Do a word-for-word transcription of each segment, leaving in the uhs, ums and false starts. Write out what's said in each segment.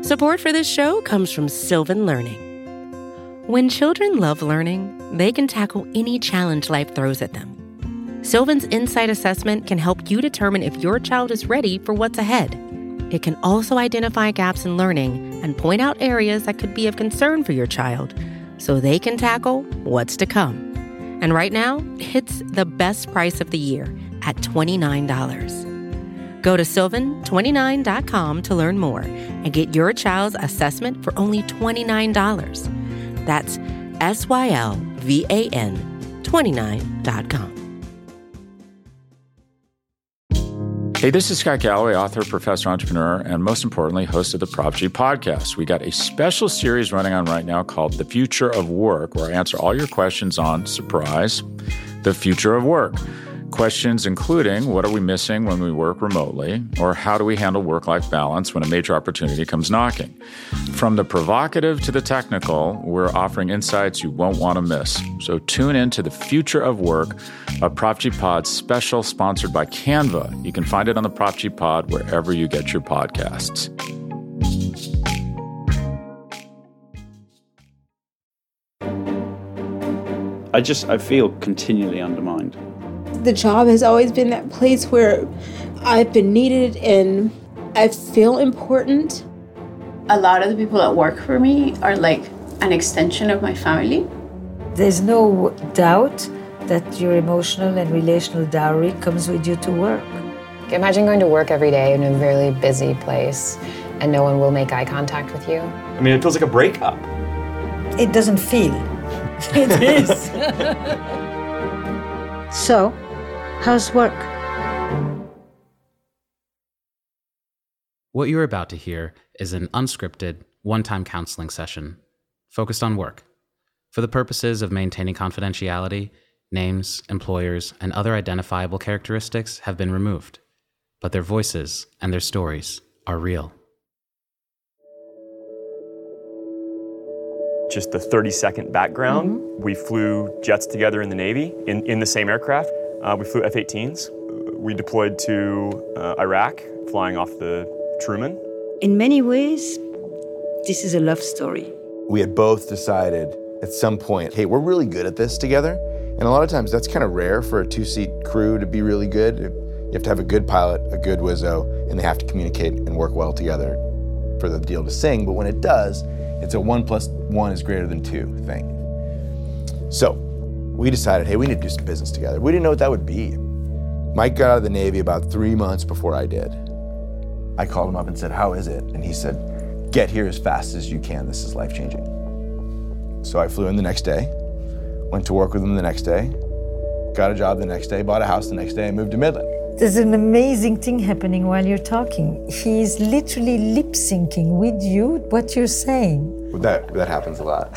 Support for this show comes from Sylvan Learning. When children love learning, they can tackle any challenge life throws at them. Sylvan's Insight Assessment can help you determine if your child is ready for what's ahead. It can also identify gaps in learning and point out areas that could be of concern for your child so they can tackle what's to come. And right now, it's the best price of the year at twenty-nine dollars. Go to sylvan twenty-nine dot com to learn more and get your child's assessment for only twenty-nine dollars. That's S Y L V A N twenty-nine dot com. Hey, this is Scott Galloway, author, professor, entrepreneur, and most importantly, host of the Prop G podcast. We got a special series running on right now called The Future of Work, where I answer all your questions on, surprise, the future of work. Questions including, what are we missing when we work remotely? Or how do we handle work-life balance when a major opportunity comes knocking? From the provocative to the technical, we're offering insights you won't want to miss. So tune in to The Future of Work, a Prop G Pod special sponsored by Canva. You can find it on the Prop G Pod wherever you get your podcasts. I just, I feel continually undermined. The job has always been that place where I've been needed and I feel important. A lot of the people that work for me are like an extension of my family. There's no doubt that your emotional and relational dowry comes with you to work. Imagine going to work every day in a really busy place and no one will make eye contact with you. I mean, it feels like a breakup. It doesn't feel. It is. So, how's work? What you're about to hear is an unscripted, one-time counseling session focused on work. For the purposes of maintaining confidentiality, names, employers, and other identifiable characteristics have been removed, but their voices and their stories are real. Just the thirty-second background. Mm-hmm. We flew jets together in the Navy, in, in the same aircraft. Uh, we flew F eighteens. We deployed to uh, Iraq, flying off the Truman. In many ways, this is a love story. We had both decided at some point, hey, we're really good at this together. And a lot of times that's kind of rare for a two-seat crew to be really good. You have to have a good pilot, a good Wizzo, and they have to communicate and work well together for the deal to sing. But when it does, it's a one plus one is greater than two thing. So we decided, hey, we need to do some business together. We didn't know what that would be. Mike got out of the Navy about three months before I did. I called him up and said, how is it? And he said, get here as fast as you can. This is life-changing. So I flew in the next day, went to work with him the next day, got a job the next day, bought a house the next day, and moved to Midland. There's an amazing thing happening while you're talking. He's literally lip-syncing with you what you're saying. That, that happens a lot.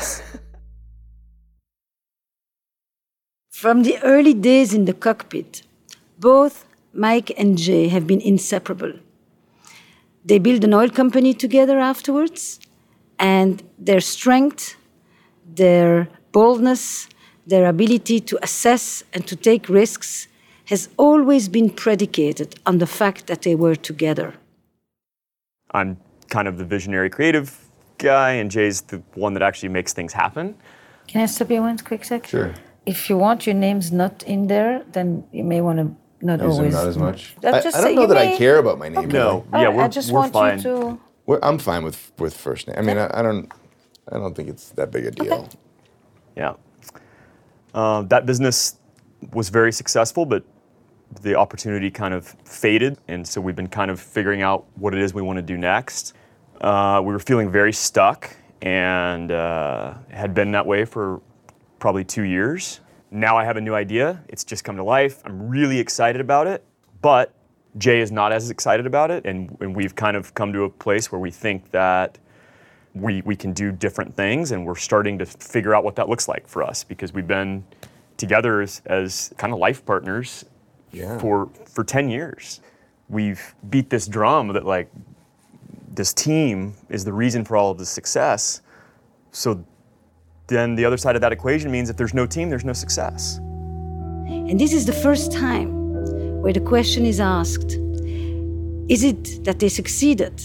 From the early days in the cockpit, both Mike and Jay have been inseparable. They built an oil company together afterwards, and their strength, their boldness, their ability to assess and to take risks has always been predicated on the fact that they were together. I'm kind of the visionary creative guy, and Jay's the one that actually makes things happen. Can I stop you one quick sec? Sure. If you want your names not in there, then you may want to not Use always. Them not as much. I, I, I don't know that may... I care about my name. Okay. No, All yeah, right, we're, I just we're want fine. you to. We're, I'm fine with with first name. I mean, I, I don't, I don't think it's that big a deal. Okay. Yeah, uh, that business was very successful, but the opportunity kind of faded, and so we've been kind of figuring out what it is we want to do next. Uh, we were feeling very stuck, and uh, had been that way for probably two years. Now I have a new idea. It's just come to life. I'm really excited about it, but Jay is not as excited about it, and, and we've kind of come to a place where we think that we we can do different things, and we're starting to figure out what that looks like for us, because we've been together as, as kind of life partners yeah. for for ten years. We've beat this drum that like this team is the reason for all of the success. So then the other side of that equation means if there's no team, there's no success. And this is the first time where the question is asked, is it that they succeeded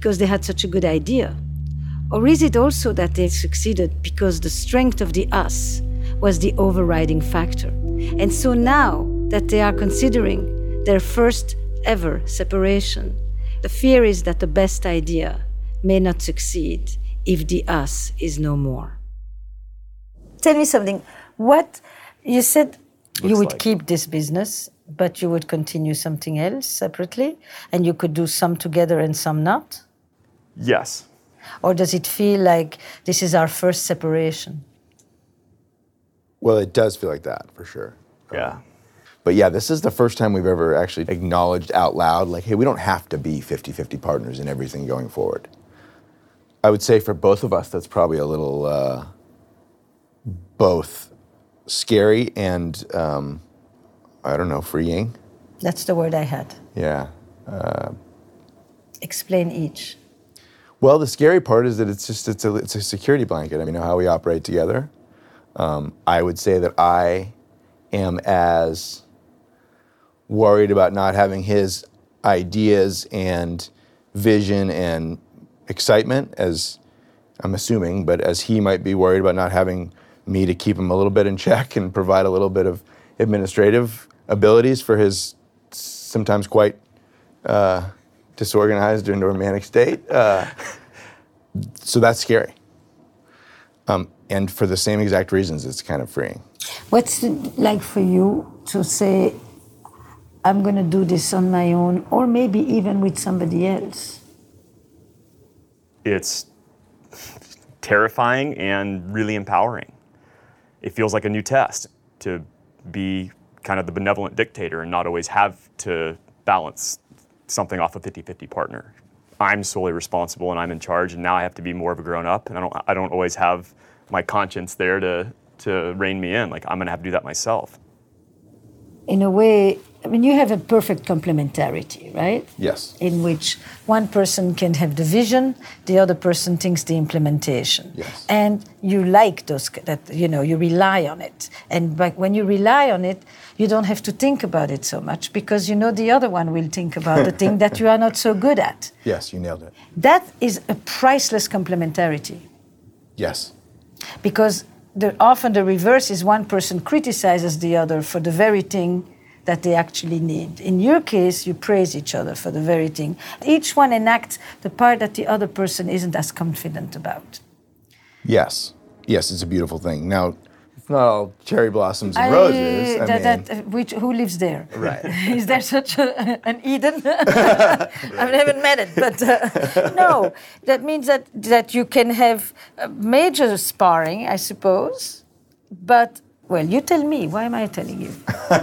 because they had such a good idea? Or is it also that they succeeded because the strength of the us was the overriding factor? And so now that they are considering their first ever separation, the fear is that the best idea may not succeed if the us is no more. Tell me something. What you said Looks you would like. keep this business, but you would continue something else separately, and you could do some together and some not? Yes. Or does it feel like this is our first separation? Well, it does feel like that, for sure. Yeah. Um, but yeah, this is the first time we've ever actually acknowledged out loud, like, hey, we don't have to be fifty-fifty partners in everything going forward. I would say for both of us, that's probably a little uh, both scary and, um, I don't know, freeing. That's the word I had. Yeah. Uh, Explain each. Well, the scary part is that it's just, it's a, it's a security blanket. I mean, you know how we operate together. Um, I would say that I am as worried about not having his ideas and vision and excitement as, I'm assuming, but as he might be worried about not having me to keep him a little bit in check and provide a little bit of administrative abilities for his sometimes quite uh, disorganized and romantic state. Uh, so that's scary. Um, and for the same exact reasons, it's kind of freeing. What's it like for you to say, I'm going to do this on my own, or maybe even with somebody else? It's terrifying and really empowering. It feels like a new test to be kind of the benevolent dictator and not always have to balance something off a fifty-fifty partner. I'm solely responsible and I'm in charge, and now I have to be more of a grown-up, and I don't I don't always have my conscience there to to rein me in. Like, I'm gonna have to do that myself. In a way, I mean, you have a perfect complementarity, right? Yes. In which one person can have the vision, the other person thinks the implementation. Yes. And you like those, that, you know, you rely on it. And by, when you rely on it, you don't have to think about it so much because you know the other one will think about the thing that you are not so good at. Yes, you nailed it. That is a priceless complementarity. Yes. Because the, often the reverse is one person criticizes the other for the very thing that they actually need. In your case, you praise each other for the very thing. Each one enacts the part that the other person isn't as confident about. Yes. Yes, it's a beautiful thing. Now, it's not all cherry blossoms and I, roses. I that, mean, that, uh, which, who lives there? Right. Is there such a, an Eden? I haven't met it, but uh, no. That means that, that you can have a major sparring, I suppose, but, well, you tell me. Why am I telling you?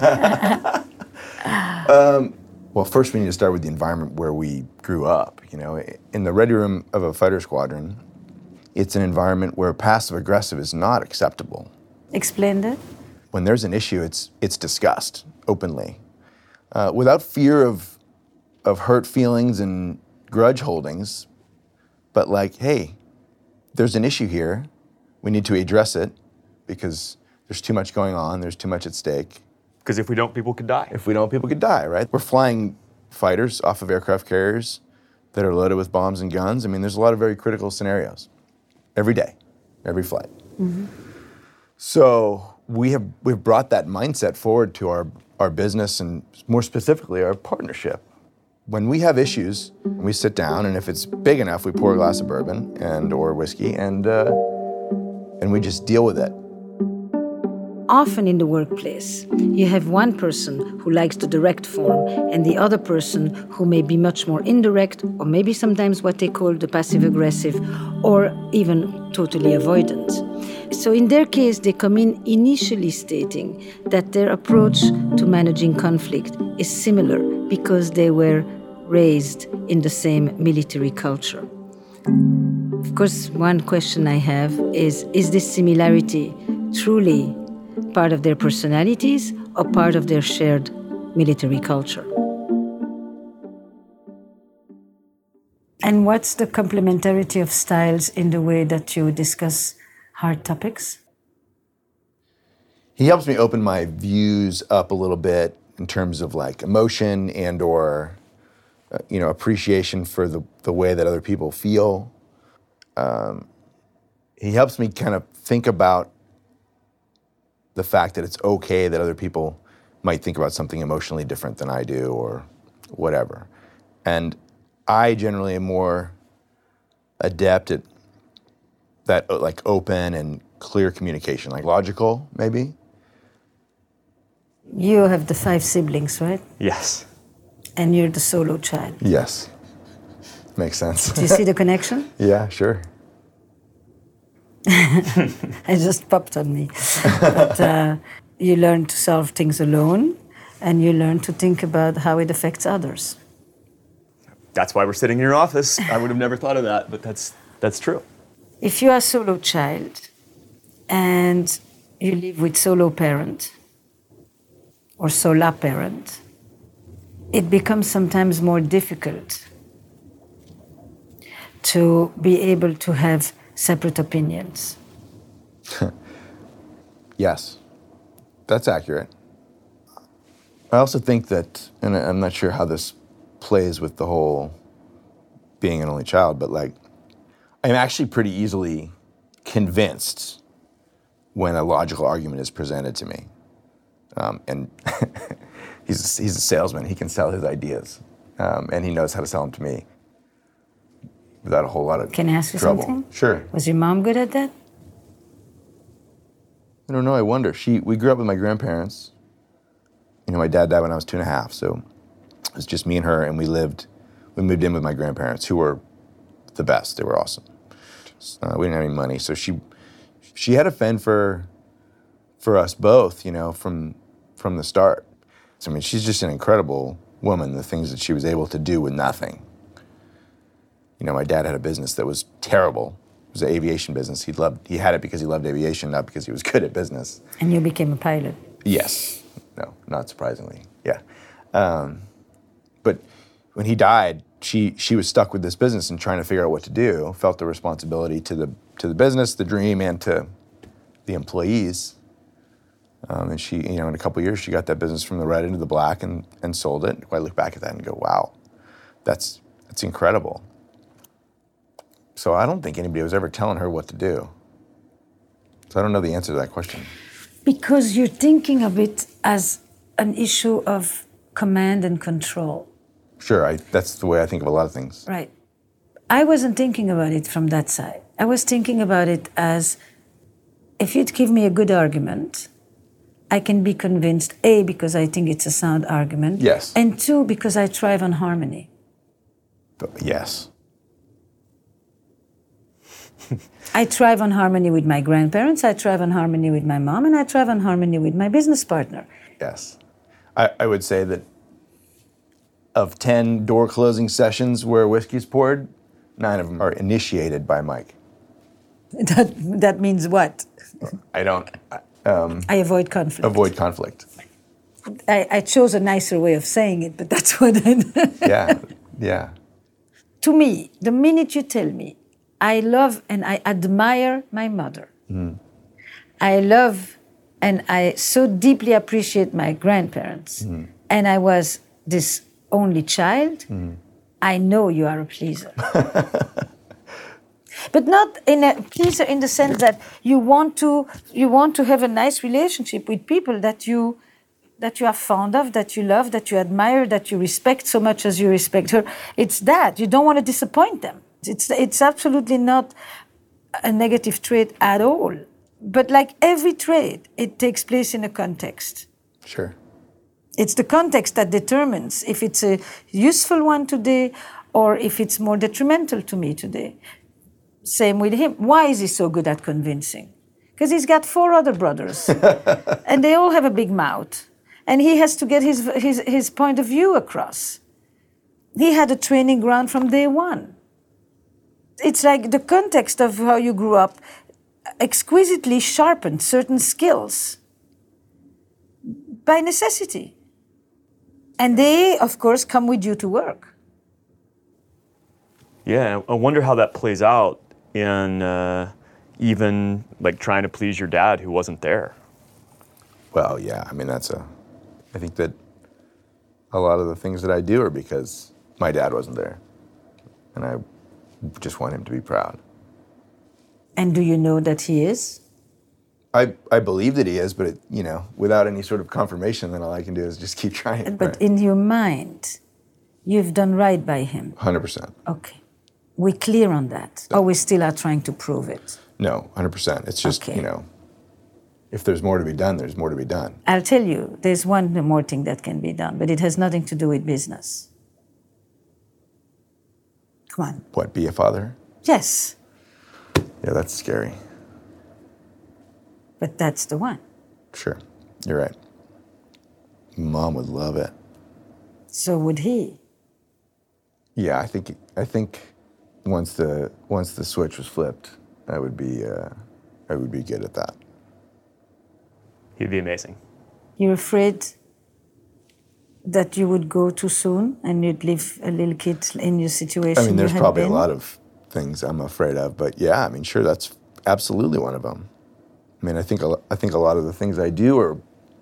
um, well, first we need to start with the environment where we grew up. You know, in the ready room of a fighter squadron, it's an environment where passive-aggressive is not acceptable. Explain that. When there's an issue, it's it's discussed openly, uh, without fear of of hurt feelings and grudge holdings, but like, hey, there's an issue here. We need to address it because there's too much going on. There's too much at stake. Because if we don't, people could die. If we don't, people could die, right? We're flying fighters off of aircraft carriers that are loaded with bombs and guns. I mean, there's a lot of very critical scenarios every day, every flight. Mm-hmm. So we have we've brought that mindset forward to our, our business and more specifically our partnership. When we have issues, we sit down, and if it's big enough, we pour a glass of bourbon and or whiskey, and uh, and we just deal with it. Often in the workplace, you have one person who likes the direct form and the other person who may be much more indirect, or maybe sometimes what they call the passive-aggressive, or even totally avoidant. So in their case, they come in initially stating that their approach to managing conflict is similar because they were raised in the same military culture. Of course, one question I have is, is this similarity truly part of their personalities or part of their shared military culture? And what's the complementarity of styles in the way that you discuss hard topics? He helps me open my views up a little bit in terms of like emotion and or uh, you know, appreciation for the, the way that other people feel. Um, he helps me kind of think about the fact that it's okay that other people might think about something emotionally different than I do or whatever. And I generally am more adept at that, like, open and clear communication, like logical, maybe. You have the five siblings, right? Yes. And you're the solo child. Yes. Makes sense. Do you see the connection? Yeah, sure. It just popped on me. But uh, you learn to solve things alone, and you learn to think about how it affects others. That's why we're sitting in your office. I would have never thought of that, but that's that's true. If you are a solo child and you live with solo parent or sola parent, it becomes sometimes more difficult to be able to have separate opinions. Yes, that's accurate. I also think that, and I'm not sure how this plays with the whole being an only child, but like, I'm actually pretty easily convinced when a logical argument is presented to me. Um, and he's, a, he's a salesman, he can sell his ideas, um, and he knows how to sell them to me without a whole lot of Can I ask you trouble. something? Sure. Was your mom good at that? I don't know, I wonder. She, we grew up with my grandparents. You know, my dad died when I was two and a half, so it was just me and her, and we lived, we moved in with my grandparents, who were the best. They were awesome. Uh, we didn't have any money, so she she had to fend for for us both, you know, from from the start. So I mean, she's just an incredible woman. The things that she was able to do with nothing. You know, my dad had a business that was terrible. It was an aviation business. He loved he had it because he loved aviation, not because he was good at business. And you became a pilot. Yes. No, not surprisingly. Yeah. Um, but when he died, she she was stuck with this business and trying to figure out what to do, felt the responsibility to the to the business, the dream, and to the employees. Um, and she, you know, in a couple of years, she got that business from the red into the black and, and sold it. I look back at that and go, wow, that's that's incredible. So I don't think anybody was ever telling her what to do. So I don't know the answer to that question. Because you're thinking of it as an issue of command and control. Sure, I, that's the way I think of a lot of things. Right. I wasn't thinking about it from that side. I was thinking about it as, if you'd give me a good argument, I can be convinced, A, because I think it's a sound argument. Yes. And two, because I thrive on harmony. But yes. I thrive on harmony with my grandparents, I thrive on harmony with my mom, and I thrive on harmony with my business partner. Yes. I, I would say that of ten door closing sessions where whiskey's poured, nine of them are initiated by Mike. That, that means what? I don't... Um, I avoid conflict. Avoid conflict. I, I chose a nicer way of saying it, but that's what I... Yeah, yeah. To me, the minute you tell me, I love and I admire my mother. Mm. I love and I so deeply appreciate my grandparents. Mm. And I was this only child. Mm. I know you are a pleaser. But not in a pleaser in the sense that you want to you want to have a nice relationship with people that you that you are fond of, that you love, that you admire, that you respect so much as you respect her. It's that. You don't want to disappoint them. It's, it's absolutely not a negative trait at all. But like every trait, it takes place in a context. Sure. It's the context that determines if it's a useful one today or if it's more detrimental to me today. Same with him. Why is he so good at convincing? Because he's got four other brothers, and they all have a big mouth. And he has to get his, his, his point of view across. He had a training ground from day one. It's like the context of how you grew up exquisitely sharpened certain skills by necessity. And they, of course, come with you to work. Yeah, I wonder how that plays out in uh, even like trying to please your dad who wasn't there. Well, yeah, I mean, that's a, I think that a lot of the things that I do are because my dad wasn't there. And I just want him to be proud. And do you know that he is? I, I believe that he is, but, it, you know, without any sort of confirmation, then all I can do is just keep trying. But right? in your mind, you've done right by him? one hundred percent. Okay. We're clear on that? Or we still are trying to prove it? No, one hundred percent. It's just, okay. you know, if there's more to be done, there's more to be done. I'll tell you, there's one more thing that can be done, but it has nothing to do with business. Come on. What, be a father? Yes. Yeah, that's scary. But that's the one. Sure, you're right. Mom would love it. So would he. Yeah, I think I think once the once the switch was flipped, I would be uh, I would be good at that. He'd be amazing. You're afraid that you would go too soon and you'd leave a little kid in your situation? I mean, there's you had probably been? a lot of things I'm afraid of, but yeah, I mean, sure, that's absolutely one of them. I mean, I think a, lo- I think a lot of the things I do are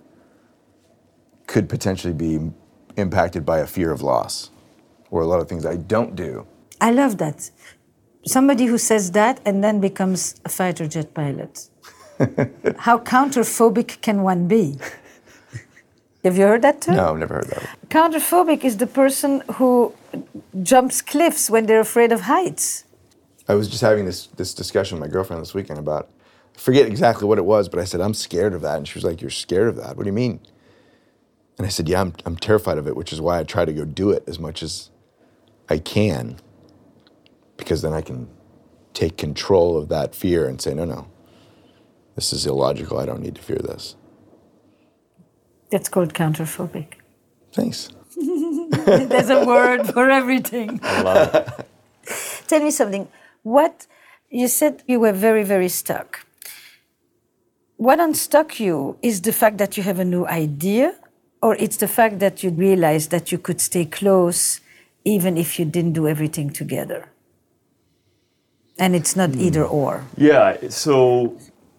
could potentially be impacted by a fear of loss, or a lot of things I don't do. I love that. Somebody who says that and then becomes a fighter jet pilot. How counterphobic can one be? Have you heard that term? No, I've never heard that. Counterphobic is the person who jumps cliffs when they're afraid of heights. I was just having this this discussion with my girlfriend this weekend about, I forget exactly what it was, but I said, I'm scared of that. And she was like, you're scared of that? What do you mean? And I said, yeah, I'm, I'm terrified of it, which is why I try to go do it as much as I can, because then I can take control of that fear and say, no, no, this is illogical. I don't need to fear this. That's called counterphobic. Thanks. There's a word for everything. I love it. Tell me something. What, you said you were very, very stuck. What unstuck you is the fact that you have a new idea, or it's the fact that you realized that you could stay close even if you didn't do everything together? And it's not mm. either or. Yeah, so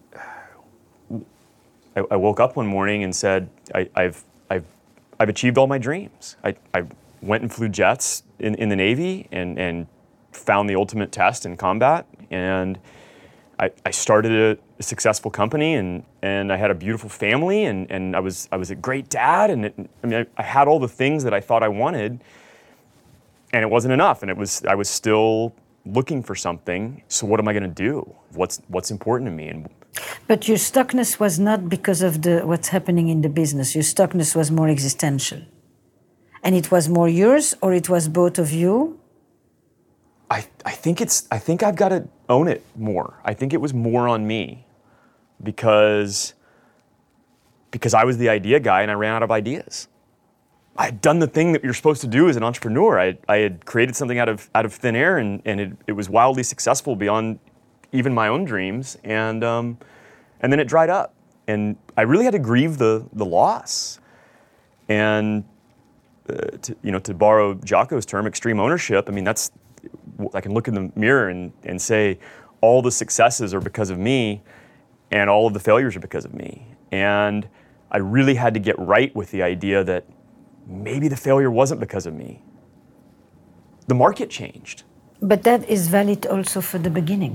I, I woke up one morning and said, I, I've, I've, I've achieved all my dreams. I, I went and flew jets in, in the Navy and, and found the ultimate test in combat. And I, I started a, a successful company, and, and I had a beautiful family, and, and I was I was a great dad, and it, I mean I, I had all the things that I thought I wanted, and it wasn't enough, and it was I was still looking for something. So what am I going to do? What's what's important to me? And but your stuckness was not because of the what's happening in the business. Your stuckness was more existential, and it was more yours, or it was both of you. I, I think it's I think I've got to own it more. I think it was more on me because because I was the idea guy and I ran out of ideas. I had done the thing that you're supposed to do as an entrepreneur. I, I had created something out of out of thin air, and, and it, it was wildly successful beyond even my own dreams. And um, and then it dried up, and I really had to grieve the the loss. And uh, to, you know, to borrow Jocko's term, extreme ownership. I mean, that's I can look in the mirror and, and say all the successes are because of me and all of the failures are because of me. And I really had to get right with the idea that maybe the failure wasn't because of me. The market changed. But that is valid also for the beginning.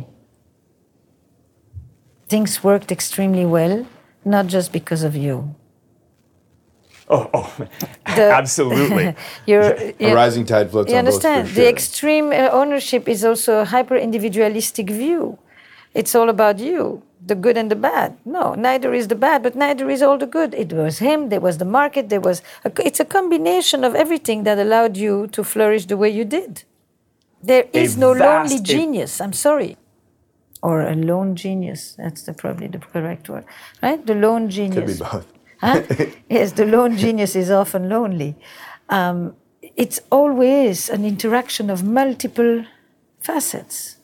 Things worked extremely well, not just because of you. Oh, oh, the, absolutely. You're, a rising tide floats you on boats. You understand? understand? Sure. The extreme uh, ownership is also a hyper-individualistic view. It's all about you, the good and the bad. No, neither is the bad, but neither is all the good. It was him, there was the market, there was... A, it's a combination of everything that allowed you to flourish the way you did. There is a no vast, lonely genius, I'm sorry. Or a lone genius, that's the, probably the correct word. Right? The lone genius. Could be both. Huh? Yes, the lone genius is often lonely. Um, it's always an interaction of multiple facets.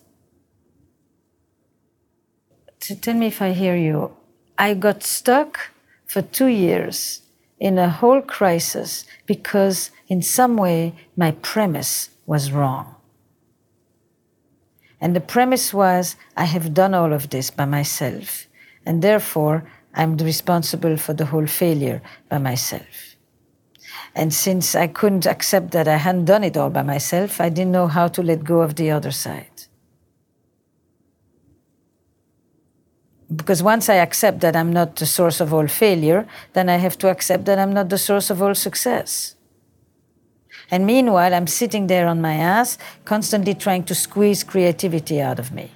So tell me if I hear you. I got stuck for two years in a whole crisis because in some way my premise was wrong. And the premise was, I have done all of this by myself, and therefore I'm responsible for the whole failure by myself. And since I couldn't accept that I hadn't done it all by myself, I didn't know how to let go of the other side. Because once I accept that I'm not the source of all failure, then I have to accept that I'm not the source of all success. And meanwhile, I'm sitting there on my ass, constantly trying to squeeze creativity out of me.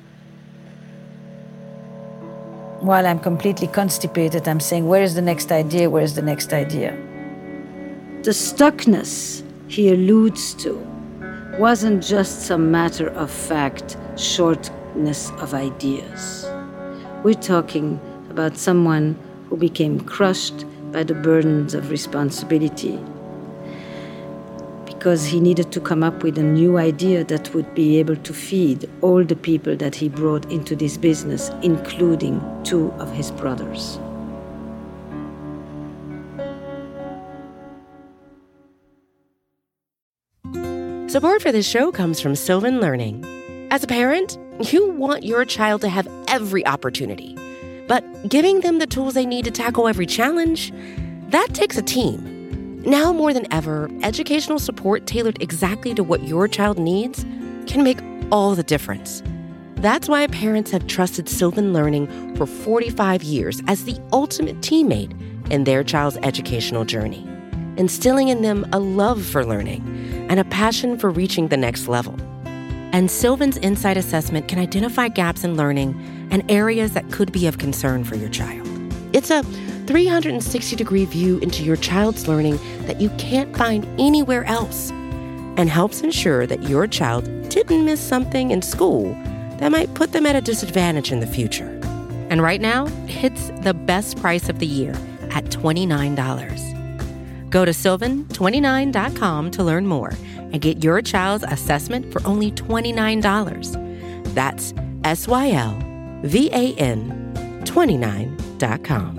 While I'm completely constipated, I'm saying, where is the next idea? Where is the next idea? The stuckness he alludes to wasn't just some matter of fact shortness of ideas. We're talking about someone who became crushed by the burdens of responsibility because he needed to come up with a new idea that would be able to feed all the people that he brought into this business, including two of his brothers. Support for this show comes from Sylvan Learning. As a parent, you want your child to have every opportunity, but giving them the tools they need to tackle every challenge, that takes a team. Now more than ever, educational support tailored exactly to what your child needs can make all the difference. That's why parents have trusted Sylvan Learning for forty-five years as the ultimate teammate in their child's educational journey, instilling in them a love for learning and a passion for reaching the next level. And Sylvan's Insight Assessment can identify gaps in learning and areas that could be of concern for your child. It's a three hundred sixty degree view into your child's learning that you can't find anywhere else, and helps ensure that your child didn't miss something in school that might put them at a disadvantage in the future. And right now, it's the best price of the year at twenty-nine dollars. Go to sylvan twenty-nine dot com to learn more and get your child's assessment for only twenty-nine dollars. That's S Y L V A N twenty-nine dot com.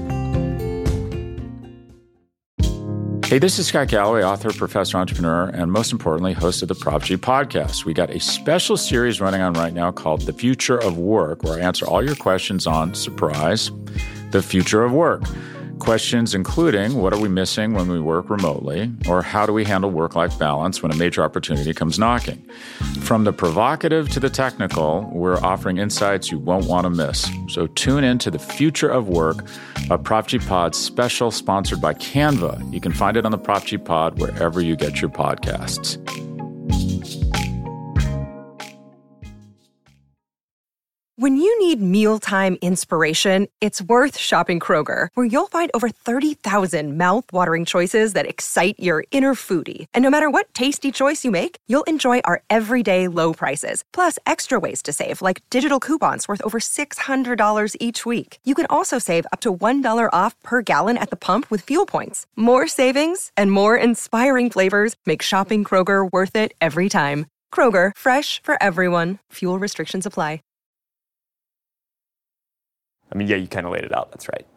Hey, this is Scott Galloway, author, professor, entrepreneur, and most importantly, host of the Prop G podcast. We got a special series running on right now called The Future of Work, where I answer all your questions on, surprise, the future of work. Questions including, what are we missing when we work remotely? Or how do we handle work-life balance when a major opportunity comes knocking? From the provocative to the technical, we're offering insights you won't want to miss. So tune in to The Future of Work, a Prop G Pod special sponsored by Canva. You can find it on the Prop G Pod wherever you get your podcasts. When you need mealtime inspiration, it's worth shopping Kroger, where you'll find over thirty thousand mouth-watering choices that excite your inner foodie. And no matter what tasty choice you make, you'll enjoy our everyday low prices, plus extra ways to save, like digital coupons worth over six hundred dollars each week. You can also save up to one dollar off per gallon at the pump with fuel points. More savings and more inspiring flavors make shopping Kroger worth it every time. Kroger, fresh for everyone. Fuel restrictions apply. I mean, yeah, you kind of laid it out. That's right.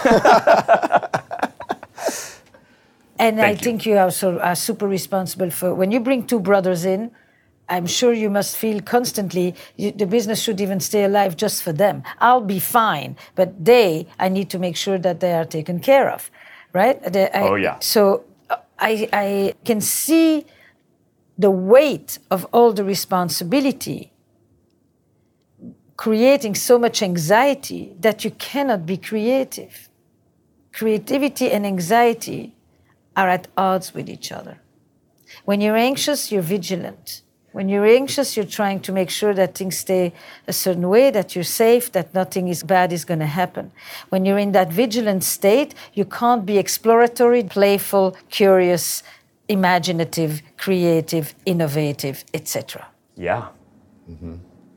And Thank I you. think you also are super responsible for, when you bring two brothers in, I'm sure you must feel constantly, you, the business should even stay alive just for them. I'll be fine, but they, I need to make sure that they are taken care of, right? They, I, Oh, yeah. So uh, I, I can see the weight of all the responsibility creating so much anxiety that you cannot be creative. Creativity and anxiety are at odds with each other. When you're anxious, you're vigilant. When you're anxious, you're trying to make sure that things stay a certain way, that you're safe, that nothing is bad is going to happen. When you're in that vigilant state, you can't be exploratory, playful, curious, imaginative, creative, innovative, et cetera. Yeah. Mm-hmm.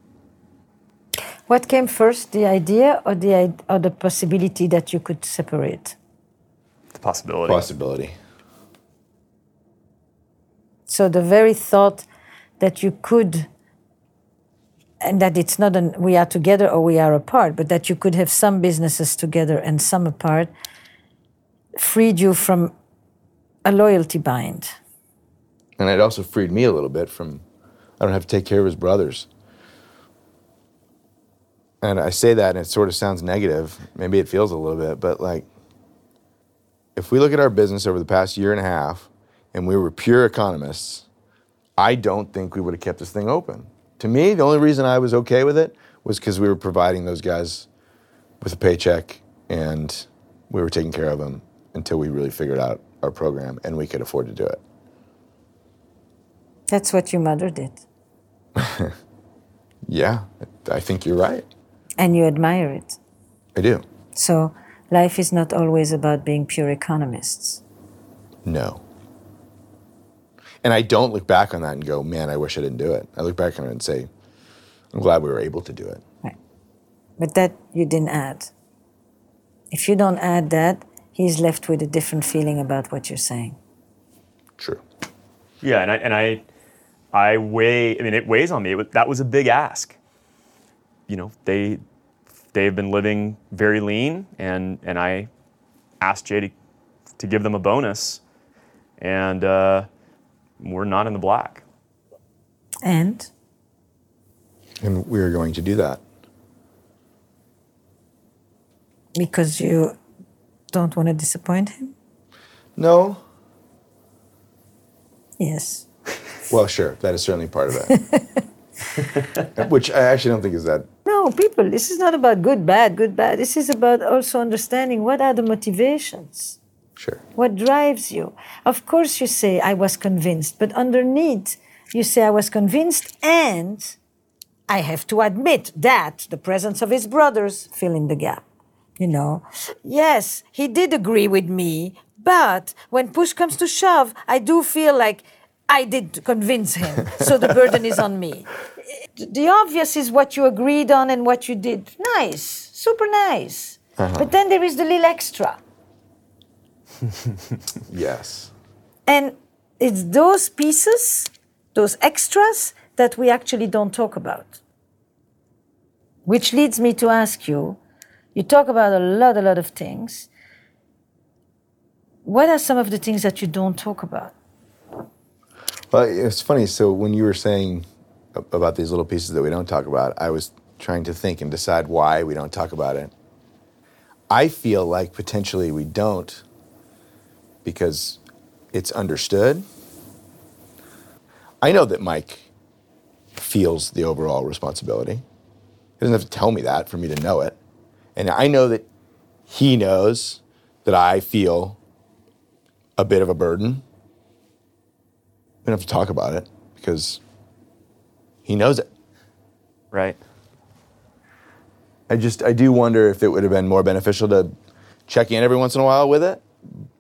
What came first, the idea or the or the possibility that you could separate? The possibility. Possibility. So the very thought that you could, and that it's not an we are together or we are apart, but that you could have some businesses together and some apart, freed you from a loyalty bind. And it also freed me a little bit from, I don't have to take care of his brothers. And I say that and it sort of sounds negative. Maybe it feels a little bit, but like, if we look at our business over the past year and a half and we were pure economists, I don't think we would have kept this thing open. To me, the only reason I was okay with it was because we were providing those guys with a paycheck and we were taking care of them until we really figured out our program and we could afford to do it. That's what your mother did. Yeah, I think you're right. And you admire it. I do. So life is not always about being pure economists. No. And I don't look back on that and go, man, I wish I didn't do it. I look back on it and say, I'm glad we were able to do it. Right. But that you didn't add. If you don't add that, he's left with a different feeling about what you're saying. True. Yeah, and I, and I, I weigh, I mean, it weighs on me. It was, that was a big ask. You know, they, they've been living very lean, and, and I asked Jay to, to give them a bonus, and uh, we're not in the black. And? And we are going to do that. Because you don't want to disappoint him? No. Yes. Well, sure, that is certainly part of it. Which I actually don't think is that. No, people, this is not about good, bad, good, bad. This is about also understanding what are the motivations. Sure. What drives you? Of course you say, I was convinced, but underneath you say, I was convinced, and I have to admit that the presence of his brothers fill in the gap. You know, yes, he did agree with me, but when push comes to shove, I do feel like I did convince him, so the burden is on me. The obvious is what you agreed on and what you did. Nice, super nice. Uh-huh. But then there is the little extra. Yes. And it's those pieces, those extras, that we actually don't talk about. Which leads me to ask you, you talk about a lot, a lot of things. What are some of the things that you don't talk about? Well, it's funny. So when you were saying about these little pieces that we don't talk about, I was trying to think and decide why we don't talk about it. I feel like potentially we don't because it's understood. I know that Mike feels the overall responsibility. He doesn't have to tell me that for me to know it. And I know that he knows that I feel a bit of a burden. We don't have to talk about it because he knows it. Right. I just, I do wonder if it would have been more beneficial to check in every once in a while with it.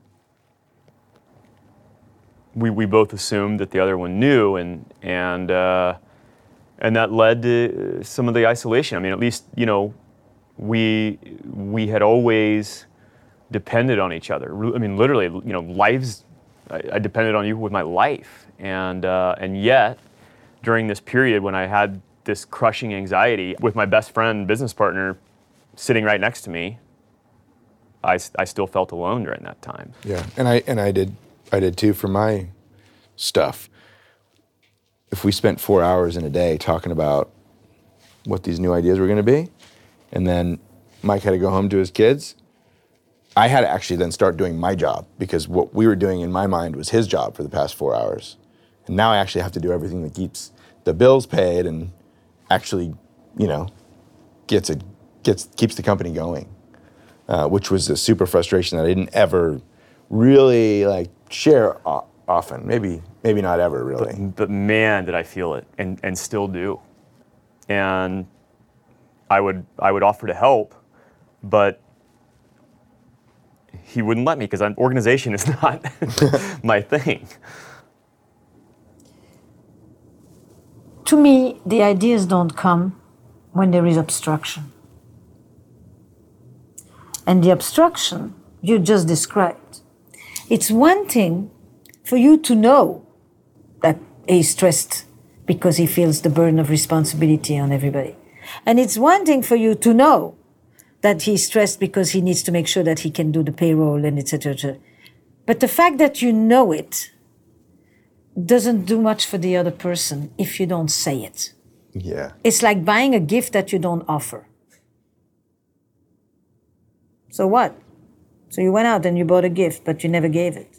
We we both assumed that the other one knew, and and uh, and that led to some of the isolation. I mean, at least, you know, we we had always depended on each other. I mean, literally, you know, lives. I, I depended on you with my life, and uh, and yet, during this period when I had this crushing anxiety with my best friend, business partner, sitting right next to me, I, I still felt alone during that time. Yeah, and I and I did I did too for my stuff. If we spent four hours in a day talking about what these new ideas were going to be, and then Mike had to go home to his kids, I had to actually then start doing my job because what we were doing in my mind was his job for the past four hours. And now I actually have to do everything that keeps the bills paid and actually, you know, gets it gets keeps the company going, uh, which was a super frustration that I didn't ever really like share o- often. Maybe maybe not ever really. But, but man, did I feel it, and and still do. And I would I would offer to help, but he wouldn't let me because organization is not my thing. To me, the ideas don't come when there is obstruction. And the obstruction you just described. It's one thing for you to know that he's stressed because he feels the burden of responsibility on everybody. And it's one thing for you to know that he's stressed because he needs to make sure that he can do the payroll and et cetera, et cetera. But the fact that you know it doesn't do much for the other person if you don't say it. Yeah. It's like buying a gift that you don't offer. So what? So you went out and you bought a gift, but you never gave it.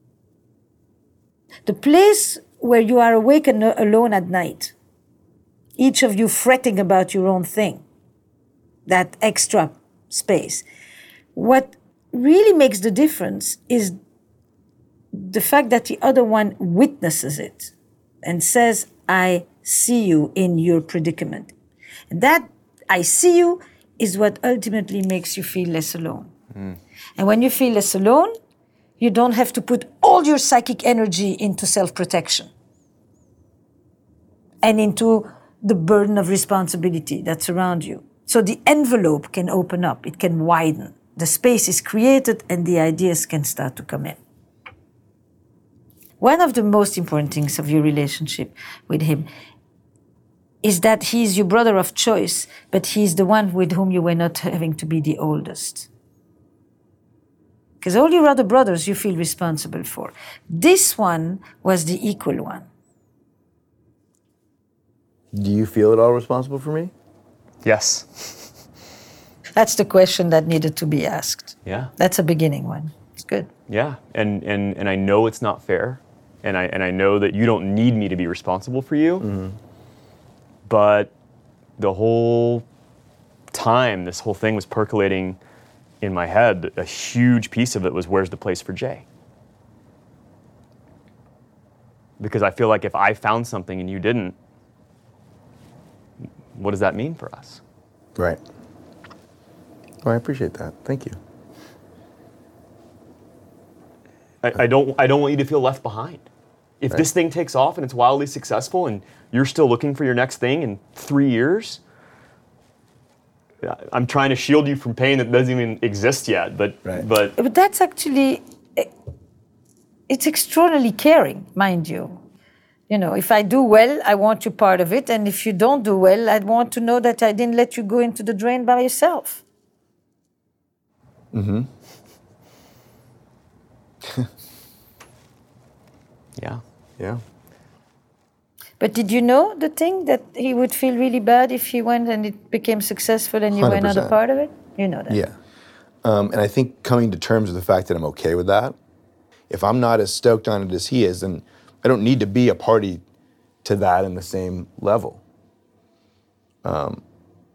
The place where you are awake and alone at night, each of you fretting about your own thing, that extra space. What really makes the difference is the fact that the other one witnesses it and says, I see you in your predicament. And that I see you is what ultimately makes you feel less alone. Mm. And when you feel less alone, you don't have to put all your psychic energy into self-protection and into the burden of responsibility that's around you. So the envelope can open up, it can widen. The space is created and the ideas can start to come in. One of the most important things of your relationship with him is that he's your brother of choice, but he's the one with whom you were not having to be the oldest. Because all your other brothers you feel responsible for. This one was the equal one. Do you feel at all responsible for me? Yes. That's the question that needed to be asked. Yeah. That's a beginning one. It's good. Yeah, and, and, and I know it's not fair, and I, and I know that you don't need me to be responsible for you, mm-hmm. but the whole time this whole thing was percolating in my head, a huge piece of it was, where's the place for Jay? Because I feel like if I found something and you didn't, what does that mean for us? Right. Well, I appreciate that. Thank you. I, I don't I don't want you to feel left behind. If right. this thing takes off and it's wildly successful and you're still looking for your next thing in three years, I'm trying to shield you from pain that doesn't even exist yet. But right. but but that's actually, it's extraordinarily caring, mind you. You know, if I do well, I want you part of it, and if you don't do well, I want to know that I didn't let you go into the drain by yourself. Mm-hmm. Yeah. Yeah. But did you know the thing that he would feel really bad if he went and it became successful and you were not a part of it? You know that. Yeah. Um, and I think coming to terms with the fact that I'm okay with that, if I'm not as stoked on it as he is, then I don't need to be a party to that in the same level. Um,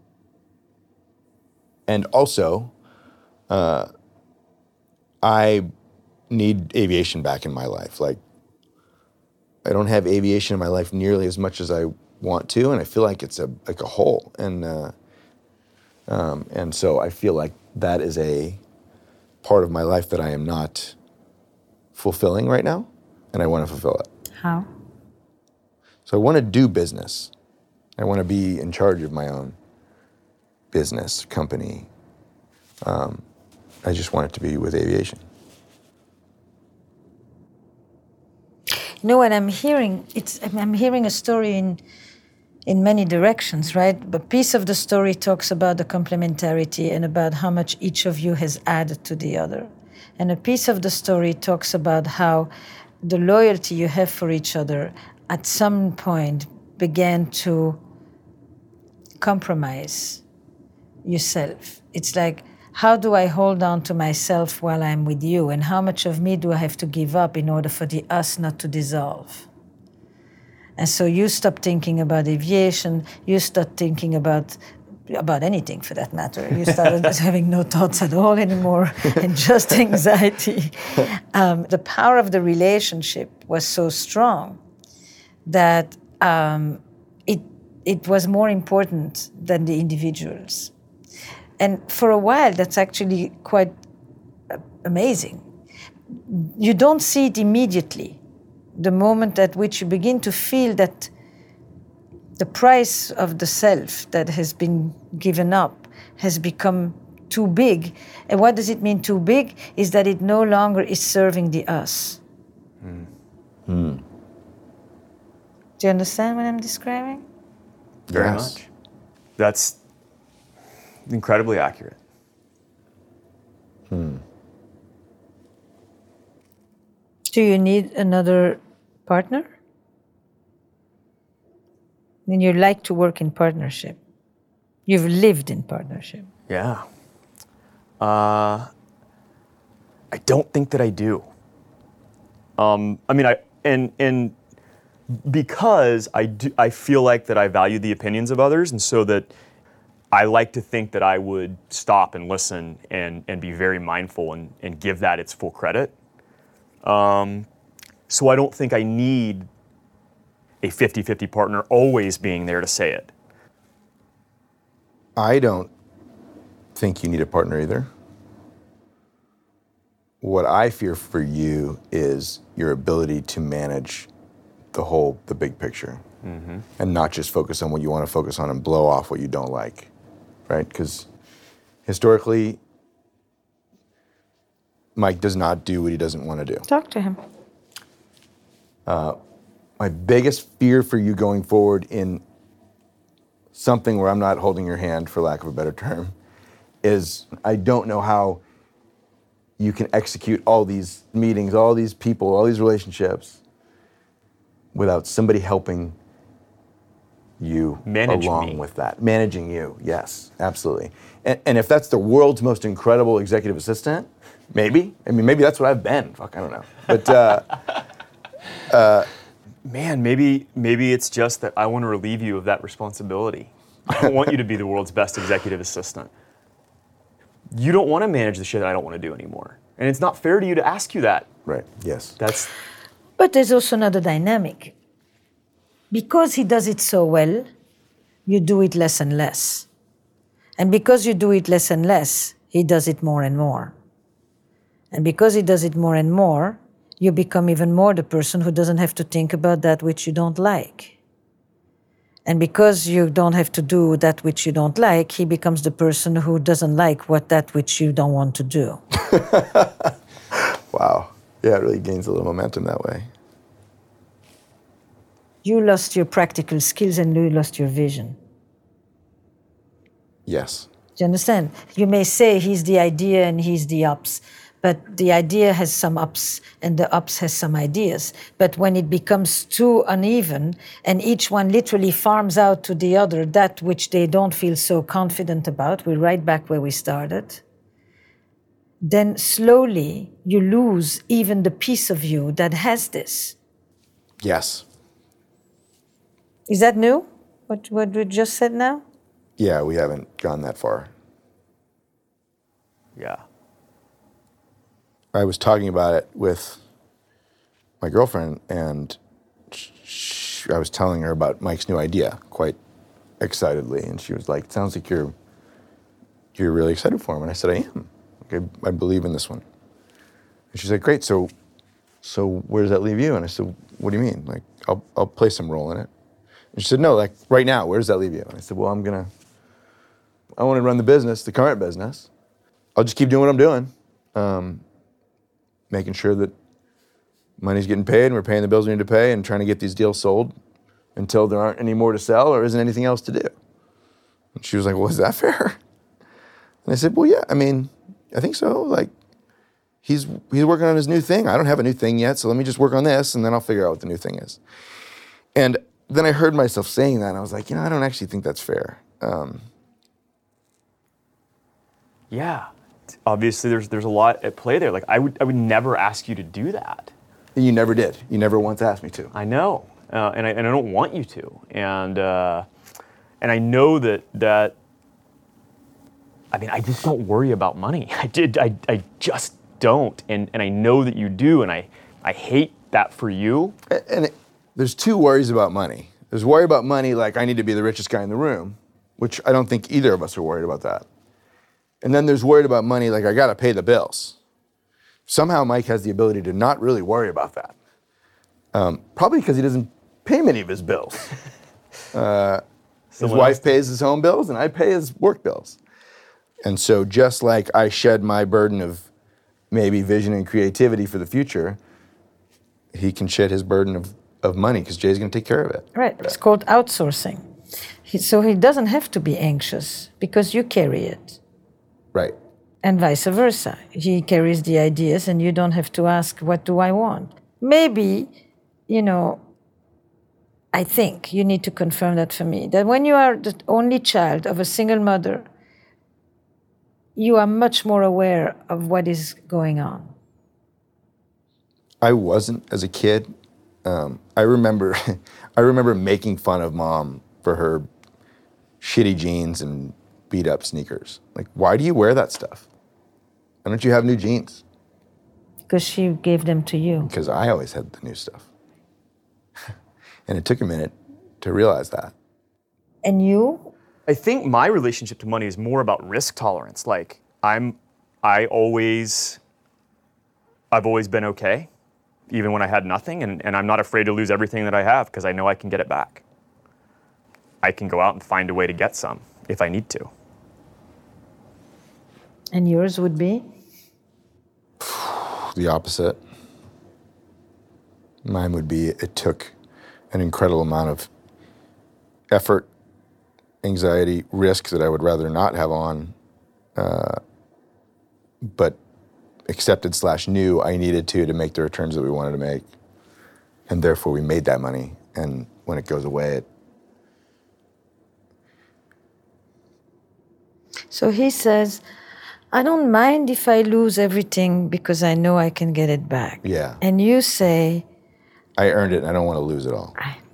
and also, uh, I need aviation back in my life. Like, I don't have aviation in my life nearly as much as I want to, and I feel like it's a like a hole. And uh, um, and so I feel like that is a part of my life that I am not fulfilling right now, and I want to fulfill it. How? So I want to do business. I want to be in charge of my own business, company. Um, I just want it to be with aviation. You know what I'm hearing? It's I'm hearing a story in in many directions, right? But a piece of the story talks about the complementarity and about how much each of you has added to the other. And a piece of the story talks about how the loyalty you have for each other at some point began to compromise yourself. It's like, how do I hold on to myself while I'm with you? And how much of me do I have to give up in order for the us not to dissolve? And so you stop thinking about aviation, you start thinking about about anything for that matter. You started having no thoughts at all anymore and just anxiety. Um, the power of the relationship was so strong that um, it it was more important than the individuals. And for a while, that's actually quite amazing. You don't see it immediately, the moment at which you begin to feel that the price of the self that has been given up has become too big. And what does it mean too big? Is that it no longer is serving the us. Mm. Mm. Do you understand what I'm describing? Very yes. much. That's incredibly accurate. Hmm. Do you need another partner? I mean, you like to work in partnership. You've lived in partnership. Yeah. Uh, I don't think that I do. Um, I mean, I and and because I do, I feel like that I value the opinions of others, and so that I like to think that I would stop and listen and and be very mindful and and give that its full credit. Um, so I don't think I need a fifty-fifty partner always being there to say it. I don't think you need a partner either. What I fear for you is your ability to manage the whole, the big picture, mm-hmm. and not just focus on what you want to focus on and blow off what you don't like, right? Because historically, Mike does not do what he doesn't want to do. Talk to him. Uh, my biggest fear for you going forward in something where I'm not holding your hand, for lack of a better term, is I don't know how you can execute all these meetings, all these people, all these relationships without somebody helping you Manage along me. with that. Managing you, yes, absolutely. And, and if that's the world's most incredible executive assistant, maybe. I mean, maybe that's what I've been. Fuck, I don't know. But, uh, uh, man, maybe maybe it's just that I want to relieve you of that responsibility. I don't want you to be the world's best executive assistant. You don't want to manage the shit that I don't want to do anymore. And it's not fair to you to ask you that. Right, yes. That's. But there's also another dynamic. Because he does it so well, you do it less and less. And because you do it less and less, he does it more and more. And because he does it more and more, you become even more the person who doesn't have to think about that which you don't like. And because you don't have to do that which you don't like, he becomes the person who doesn't like what that which you don't want to do. Wow. Yeah, it really gains a little momentum that way. You lost your practical skills and you lost your vision. Yes. Do you understand? You may say he's the idea and he's the ups, but the idea has some ups and the ups has some ideas. But when it becomes too uneven and each one literally farms out to the other that which they don't feel so confident about, we're right back where we started, then slowly you lose even the piece of you that has this. Yes. Is that new, what, what we just said now? Yeah, we haven't gone that far. Yeah. I was talking about it with my girlfriend, and she, I was telling her about Mike's new idea quite excitedly, and she was like, "It sounds like you're you're really excited for him." And I said, "I am. Like, I, I believe in this one." And she's like, "Great. So, so where does that leave you?" And I said, "What do you mean? Like, I'll I'll play some role in it." And she said, "No, like right now, where does that leave you?" And I said, "Well, I'm gonna. I want to run the business, the current business. I'll just keep doing what I'm doing." Um, making sure that money's getting paid and we're paying the bills we need to pay and trying to get these deals sold until there aren't any more to sell or isn't anything else to do. And she was like, "Well, is that fair?" And I said, "Well, yeah, I mean, I think so. Like, he's he's working on his new thing. I don't have a new thing yet, so let me just work on this and then I'll figure out what the new thing is." And then I heard myself saying that and I was like, you know, I don't actually think that's fair. Um, yeah. Obviously, there's there's a lot at play there. Like I would I would never ask you to do that. You never did. You never once asked me to. I know, uh, and I and I don't want you to. And uh, and I know that that. I mean, I just don't worry about money. I did. I I just don't. And and I know that you do. And I I hate that for you. And it, there's two worries about money. There's worry about money, like I need to be the richest guy in the room, which I don't think either of us are worried about that. And then there's worried about money, like I gotta pay the bills. Somehow Mike has the ability to not really worry about that. Um, probably because he doesn't pay many of his bills. Uh, his wife pays his home bills and I pay his work bills. And so just like I shed my burden of maybe vision and creativity for the future, he can shed his burden of, of money because Jay's gonna take care of it. Right, it's called outsourcing. He, so he doesn't have to be anxious because you carry it. Right. And vice versa. He carries the ideas and you don't have to ask, what do I want? Maybe, you know, I think you need to confirm that for me, that when you are the only child of a single mother, you are much more aware of what is going on. I wasn't as a kid. Um, I remember, I remember making fun of Mom for her shitty jeans and beat up sneakers. Like, why do you wear that stuff? Why don't you have new jeans? Because she gave them to you. Because I always had the new stuff. And it took a minute to realize that. And you? I think my relationship to money is more about risk tolerance. Like, I'm, I always, I've always been okay, even when I had nothing, and, and I'm not afraid to lose everything that I have because I know I can get it back. I can go out and find a way to get some if I need to. And yours would be? The opposite. Mine would be, it took an incredible amount of effort, anxiety, risk that I would rather not have on, uh, but accepted slash knew I needed to to make the returns that we wanted to make. And therefore we made that money. And when it goes away, it... So he says, I don't mind if I lose everything because I know I can get it back. Yeah. And you say... I earned it and I don't want to lose it all.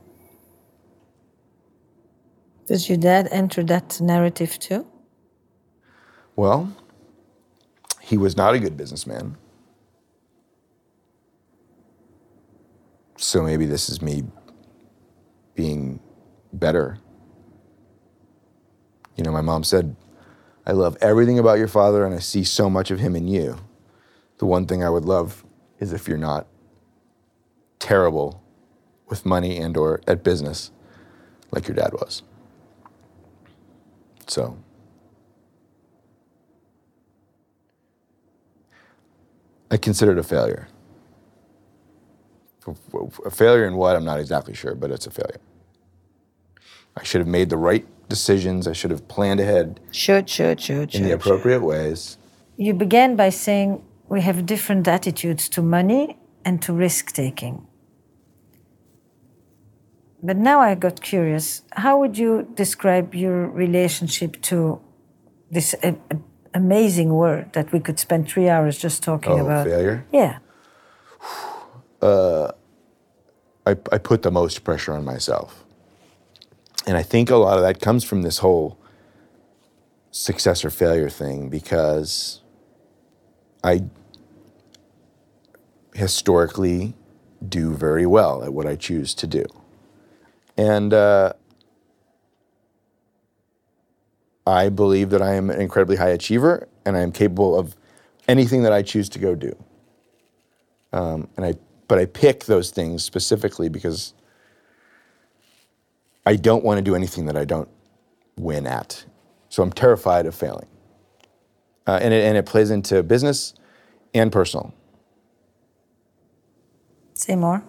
Does your dad enter that narrative too? Well, he was not a good businessman. So maybe this is me being better. You know, my mom said, I love everything about your father and I see so much of him in you. The one thing I would love is if you're not terrible with money and or at business like your dad was. So. I consider it a failure. A failure in what, I'm not exactly sure, but it's a failure. I should have made the right decisions. I should have planned ahead. Should, should, should, In the should, appropriate ways. You began by saying we have different attitudes to money and to risk-taking. But now I got curious. How would you describe your relationship to this uh, amazing word that we could spend three hours just talking oh, about? Failure? Yeah. Uh, I, I put the most pressure on myself. And I think a lot of that comes from this whole success or failure thing, because I historically do very well at what I choose to do. And uh, I believe that I am an incredibly high achiever and I am capable of anything that I choose to go do. Um, and I, but I pick those things specifically because I don't want to do anything that I don't win at. So I'm terrified of failing. Uh, and, it, and it plays into business and personal. Say more.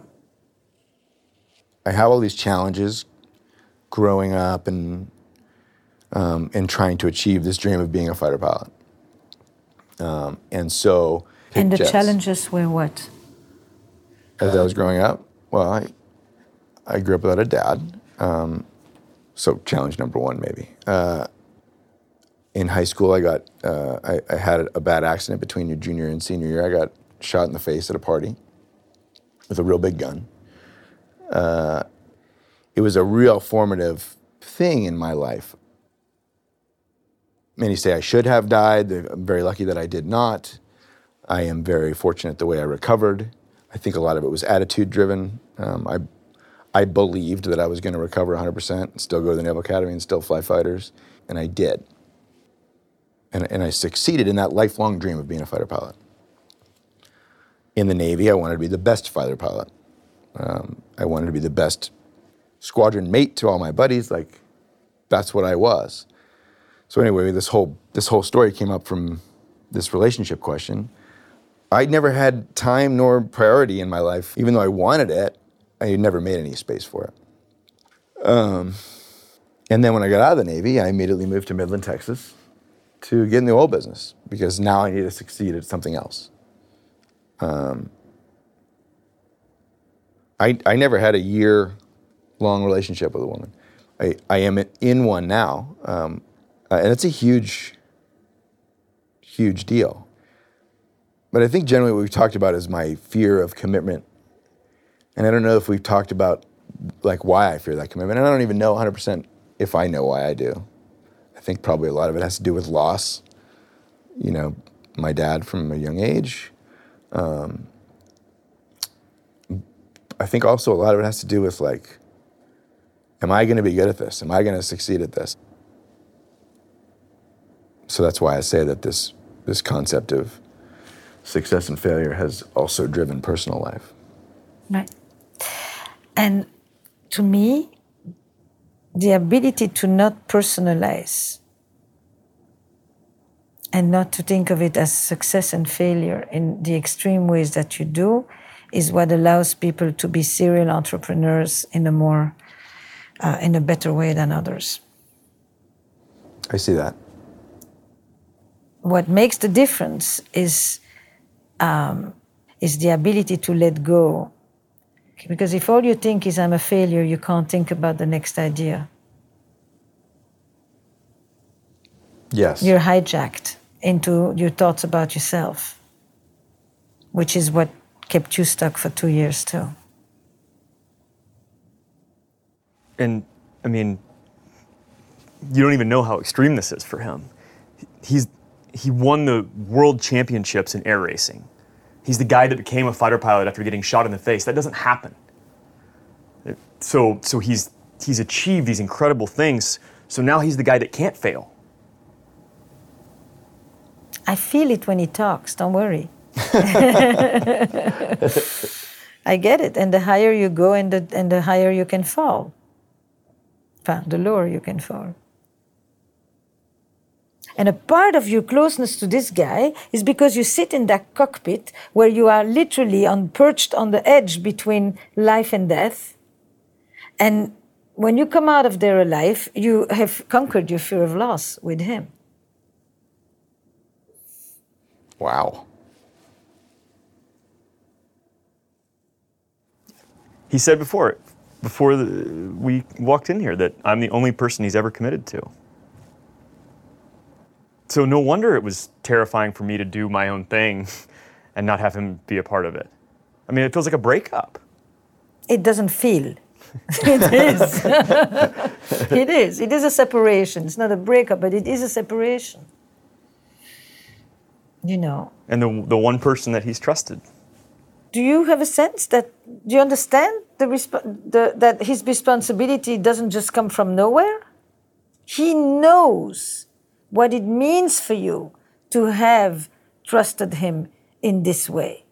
I have all these challenges growing up and um, and trying to achieve this dream of being a fighter pilot. Um, and so... And the jets. challenges were what? As I was growing up, well, I, I grew up without a dad. Um, so challenge number one, maybe. Uh, in high school, I got, uh, I, I had a bad accident between your junior and senior year. I got shot in the face at a party with a real big gun. Uh, it was a real formative thing in my life. Many say I should have died. I'm very lucky that I did not. I am very fortunate the way I recovered. I think a lot of it was attitude driven. Um, I I believed that I was going to recover one hundred percent and still go to the Naval Academy and still fly fighters, and I did. And, and I succeeded in that lifelong dream of being a fighter pilot. In the Navy, I wanted to be the best fighter pilot. Um, I wanted to be the best squadron mate to all my buddies. Like, that's what I was. So anyway, this whole this whole story came up from this relationship question. I'd never had time nor priority in my life. Even though I wanted it, I had never made any space for it. Um, and then when I got out of the Navy, I immediately moved to Midland, Texas to get in the oil business because now I need to succeed at something else. Um, I, I never had a year-long relationship with a woman. I, I am in one now, um, uh, and it's a huge, huge deal. But I think generally what we've talked about is my fear of commitment. And I don't know if we've talked about like why I fear that commitment. And I don't even know one hundred percent if I know why I do. I think probably a lot of it has to do with loss. You know, my dad from a young age. Um, I think also a lot of it has to do with like, am I gonna be good at this? Am I gonna succeed at this? So that's why I say that this this concept of success and failure has also driven personal life. Right. And to me, the ability to not personalize and not to think of it as success and failure in the extreme ways that you do is what allows people to be serial entrepreneurs in a more, uh, in a better way than others. I see that. What makes the difference is um, is the ability to let go. Because if all you think is I'm a failure, you can't think about the next idea. Yes. You're hijacked into your thoughts about yourself, which is what kept you stuck for two years too. And I mean, you don't even know how extreme this is for him. He's he won the world championships in air racing. He's the guy that became a fighter pilot after getting shot in the face. That doesn't happen. So so he's he's achieved these incredible things. So now he's the guy that can't fail. I feel it when he talks, don't worry. I get it. And the higher you go and the, and the higher you can fall. The lower you can fall. And a part of your closeness to this guy is because you sit in that cockpit where you are literally on, perched on the edge between life and death. And when you come out of there alive, you have conquered your fear of loss with him. Wow. He said before, before the, we walked in here, that I'm the only person he's ever committed to. So no wonder it was terrifying for me to do my own thing and not have him be a part of it. I mean, it feels like a breakup. It doesn't feel. It is. It is. It is a separation. It's not a breakup, but it is a separation. You know. And the the one person that he's trusted. Do you have a sense that, do you understand the, resp- the that his responsibility doesn't just come from nowhere? He knows what it means for you to have trusted him in this way.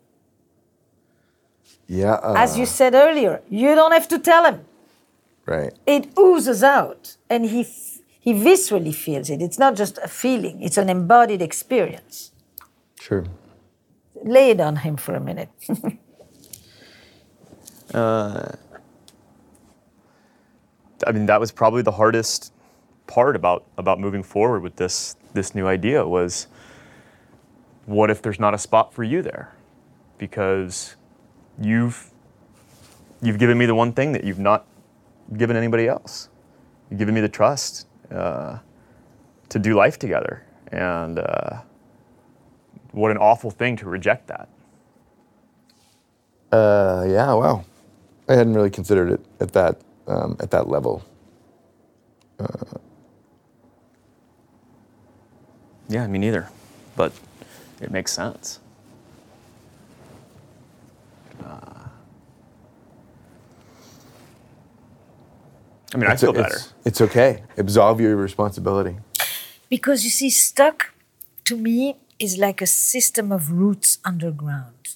Yeah. Uh, As you said earlier, you don't have to tell him. Right. It oozes out, and he f- he viscerally feels it. It's not just a feeling, it's an embodied experience. Sure. Lay it on him for a minute. uh, I mean, that was probably the hardest part about about moving forward with this this new idea was, what if there's not a spot for you there? Because you've you've given me the one thing that you've not given anybody else. You've given me the trust uh, to do life together, and uh, what an awful thing to reject that. Uh, yeah. Wow. I hadn't really considered it at that um, at that level. Uh, Yeah, me neither, but it makes sense. Uh, I mean, I it's, feel it's, better. It's okay. Absolve your responsibility. Because you see, stuck to me is like a system of roots underground.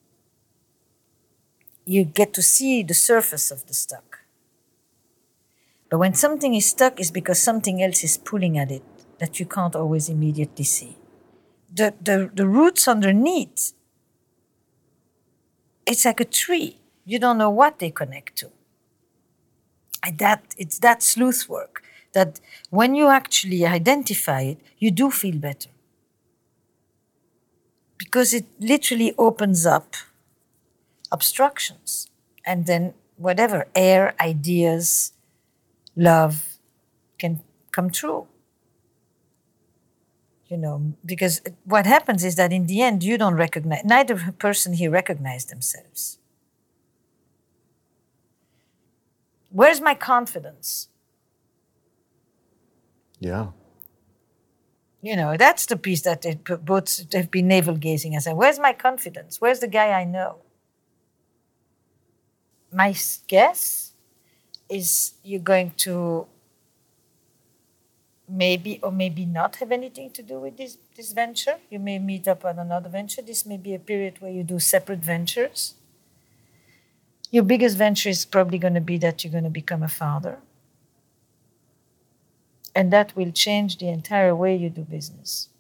You get to see the surface of the stuck. But when something is stuck, it's because something else is pulling at it that you can't always immediately see. The, the, the roots underneath, it's like a tree. You don't know what they connect to. And that, it's that sleuth work, that when you actually identify it, you do feel better. Because it literally opens up obstructions. And then whatever, air, ideas, love can come true. you know, because what happens is that in the end, you don't recognize, neither person here recognize themselves. Where's my confidence? Yeah. You know, that's the piece that they both have been navel-gazing and saying, where's my confidence? Where's the guy I know? My guess is you're going to maybe or maybe not have anything to do with this, this venture. You may meet up on another venture. This may be a period where you do separate ventures. Your biggest venture is probably going to be that you're going to become a father. And that will change the entire way you do business.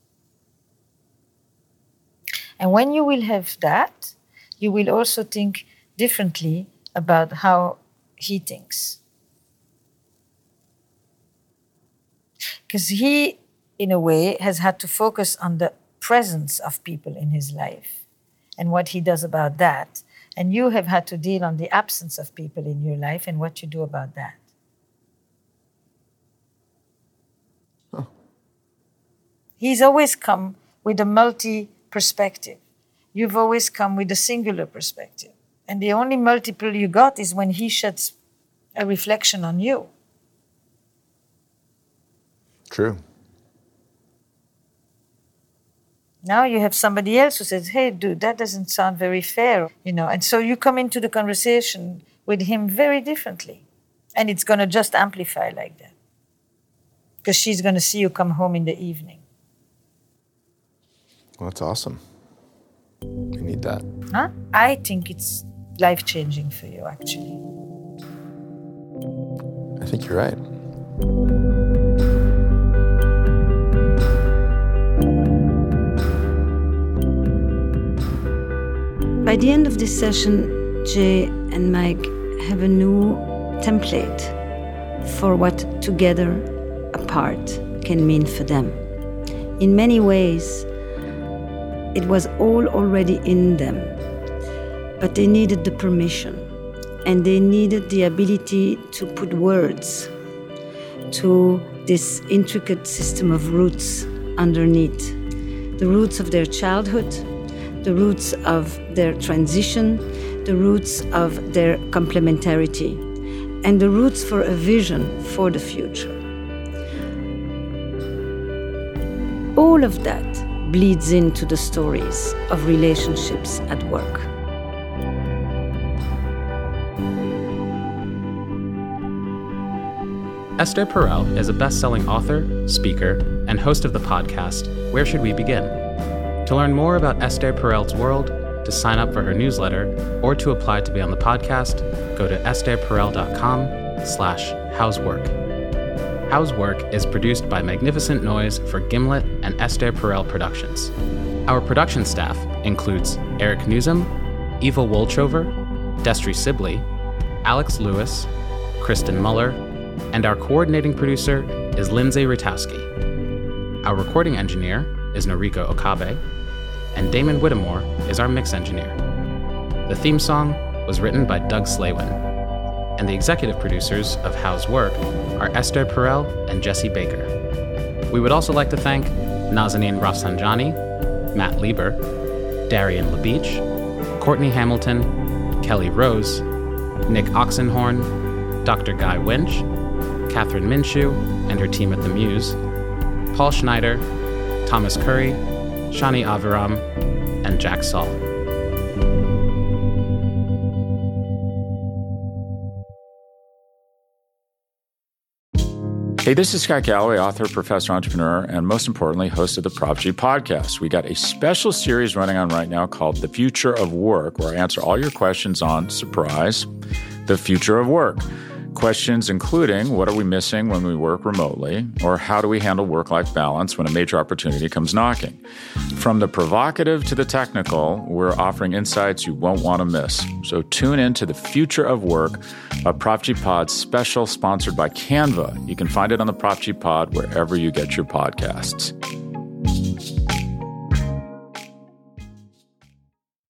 And when you will have that, you will also think differently about how he thinks. Because he, in a way, has had to focus on the presence of people in his life and what he does about that. And you have had to deal on the absence of people in your life and what you do about that. Huh. He's always come with a multi-perspective. You've always come with a singular perspective. And the only multiple you got is when he sheds a reflection on you. True. Now you have somebody else who says, hey, dude, that doesn't sound very fair, you know. And so you come into the conversation with him very differently. And it's going to just amplify like that. Because she's going to see you come home in the evening. Well, that's awesome. We need that. Huh? I think it's life-changing for you, actually. I think you're right. By the end of this session, Jay and Mike have a new template for what together apart can mean for them. In many ways, it was all already in them, but they needed the permission, and they needed the ability to put words to this intricate system of roots underneath. The roots of their childhood, the roots of their transition, the roots of their complementarity, and the roots for a vision for the future. All of that bleeds into the stories of relationships at work. Esther Perel is a best-selling author, speaker, and host of the podcast, Where Should We Begin? To learn more about Esther Perel's world, to sign up for her newsletter, or to apply to be on the podcast, go to estherperel.com slash housework. Housework is produced by Magnificent Noise for Gimlet and Esther Perel Productions. Our production staff includes Eric Newsom, Eva Wolchover, Destry Sibley, Alex Lewis, Kristen Muller, and our coordinating producer is Lindsay Rutowski. Our recording engineer is Noriko Okabe, and Damon Whittemore is our mix engineer. The theme song was written by Doug Slaywin, and the executive producers of How's Work are Esther Perel and Jesse Baker. We would also like to thank Nazanin Rafsanjani, Matt Lieber, Darian LaBeach, Courtney Hamilton, Kelly Rose, Nick Oxenhorn, Doctor Guy Winch, Catherine Minshew and her team at The Muse, Paul Schneider, Thomas Curry, Shani Aviram, and Jack Saul. Hey, this is Scott Galloway, author, professor, entrepreneur, and most importantly, host of the Prop G podcast. We got a special series running on right now called The Future of Work, where I answer all your questions on, surprise, the future of work. Questions including, what are we missing when we work remotely? Or how do we handle work-life balance when a major opportunity comes knocking? From the provocative to the technical, we're offering insights you won't want to miss. So tune in to The Future of Work, a Prop G Pod special sponsored by Canva. You can find it on the Prop G Pod wherever you get your podcasts.